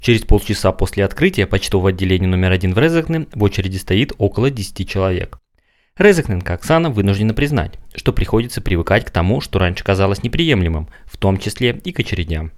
Через полчаса после открытия почтового отделения номер 1 в Резекне в очереди стоит около 10 человек. Резекненка Оксана вынуждена признать, что приходится привыкать к тому, что раньше казалось неприемлемым, в том числе и к очередям.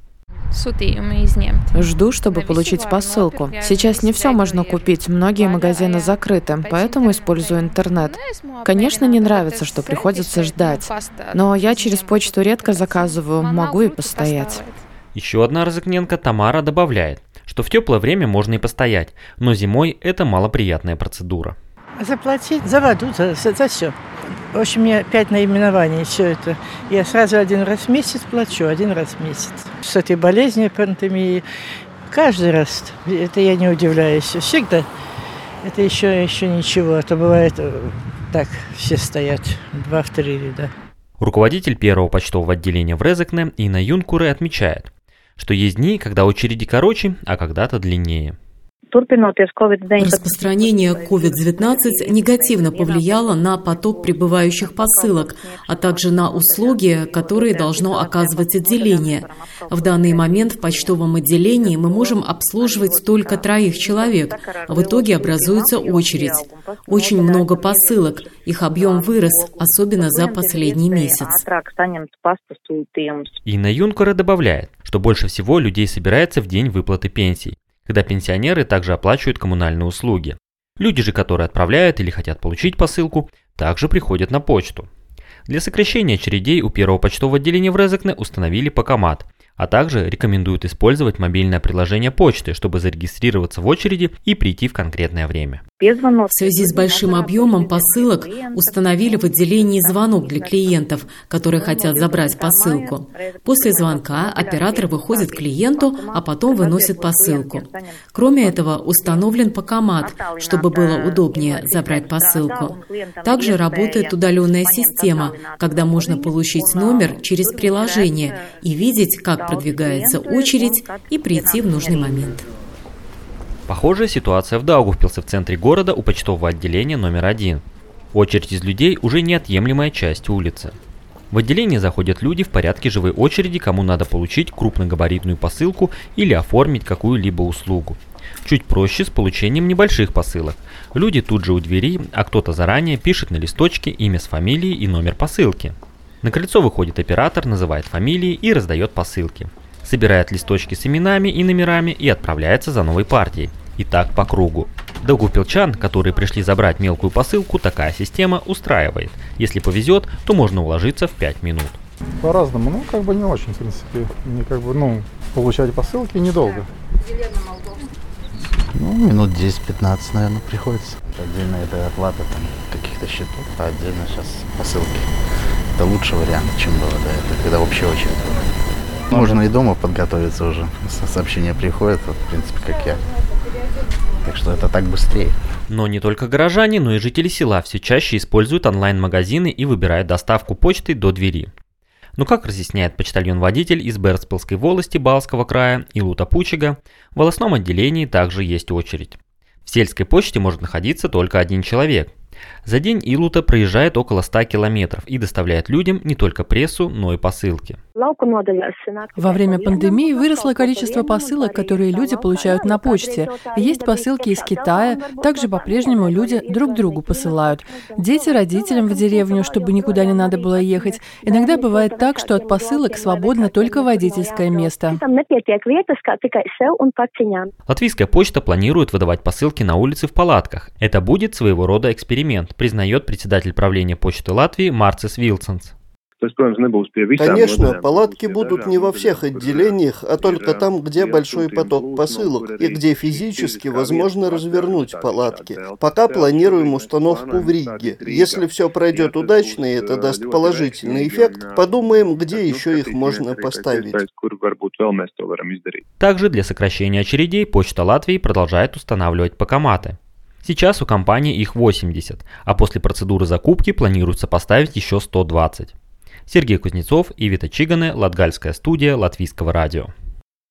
Жду, чтобы получить посылку. Сейчас не все можно купить, многие магазины закрыты, поэтому использую интернет. Конечно, не нравится, что приходится ждать, но я через почту редко заказываю, могу и постоять. Еще одна резекненка Тамара добавляет, что в теплое время можно и постоять, но зимой это малоприятная процедура. Заплатить за воду, за все. В общем, у меня 5 наименований, все это. Я сразу один раз в месяц плачу, один раз в месяц. С этой болезнью, пандемией, каждый раз, это я не удивляюсь, всегда. Это еще ничего, а то бывает так, все стоят 2-3 ряда. Руководитель первого почтового отделения в Резекне Инна Юнкуре отмечает, что есть дни, когда очереди короче, а когда-то длиннее. Распространение COVID-19 негативно повлияло на поток прибывающих посылок, а также на услуги, которые должно оказывать отделение. В данный момент в почтовом отделении мы можем обслуживать только 3 человек. В итоге образуется очередь. Очень много посылок. Их объем вырос, особенно за последний месяц. Инна Юнкуре добавляет, что больше всего людей собирается в день выплаты пенсий, когда пенсионеры также оплачивают коммунальные услуги. Люди же, которые отправляют или хотят получить посылку, также приходят на почту. Для сокращения очередей у первого почтового отделения в Резекне установили Покомат, а также рекомендуют использовать мобильное приложение почты, чтобы зарегистрироваться в очереди и прийти в конкретное время. В связи с большим объемом посылок установили в отделении звонок для клиентов, которые хотят забрать посылку. После звонка оператор выходит к клиенту, а потом выносит посылку. Кроме этого, установлен Покомат, чтобы было удобнее забрать посылку. Также работает удаленная система, когда можно получить номер через приложение и видеть, как продвигается очередь, и прийти в нужный момент. Похожая ситуация в Даугавпилсе, в центре города, у почтового отделения номер 1. Очередь из людей уже неотъемлемая часть улицы. В отделение заходят люди в порядке живой очереди, кому надо получить крупногабаритную посылку или оформить какую-либо услугу. Чуть проще с получением небольших посылок. Люди тут же у двери, а кто-то заранее пишет на листочке имя с фамилией и номер посылки. На крыльцо выходит оператор, называет фамилии и раздает посылки. Собирает листочки с именами и номерами и отправляется за новой партией. И так по кругу. Даугавпилчан, которые пришли забрать мелкую посылку, такая система устраивает. Если повезет, то можно уложиться в 5 минут. По-разному, не очень, в принципе. Мне получать посылки недолго. Минут 10-15, наверное, приходится. Отдельно это оплата каких-то счетов, а отдельно сейчас посылки. Это лучший вариант, чем было до этого, когда общая очередь была. Можно и дома подготовиться уже. Сообщения приходят, в принципе, как я. Так что это так быстрее. Но не только горожане, но и жители села все чаще используют онлайн-магазины и выбирают доставку почты до двери. Но, как разъясняет почтальон-водитель из Берцпилской волости Балского края Илута Пучига, в волостном отделении также есть очередь. В сельской почте может находиться только 1 человек. За день Илута проезжает около 100 километров и доставляет людям не только прессу, но и посылки. Во время пандемии выросло количество посылок, которые люди получают на почте. Есть посылки из Китая, также по-прежнему люди друг другу посылают. Дети родителям в деревню, чтобы никуда не надо было ехать. Иногда бывает так, что от посылок свободно только водительское место. Латвийская почта планирует выдавать посылки на улице в палатках. Это будет своего рода эксперимент, признает председатель правления почты Латвии Марцис Вилсонс. Конечно, палатки будут не во всех отделениях, а только там, где большой поток посылок и где физически возможно развернуть палатки. Пока планируем установку в Риге. Если все пройдет удачно и это даст положительный эффект, подумаем, где еще их можно поставить. Также для сокращения очередей Почта Латвии продолжает устанавливать покоматы. Сейчас у компании их 80, а после процедуры закупки планируется поставить еще 120. Сергей Кузнецов, Ивита Чигане, Латгальская студия Латвийского радио.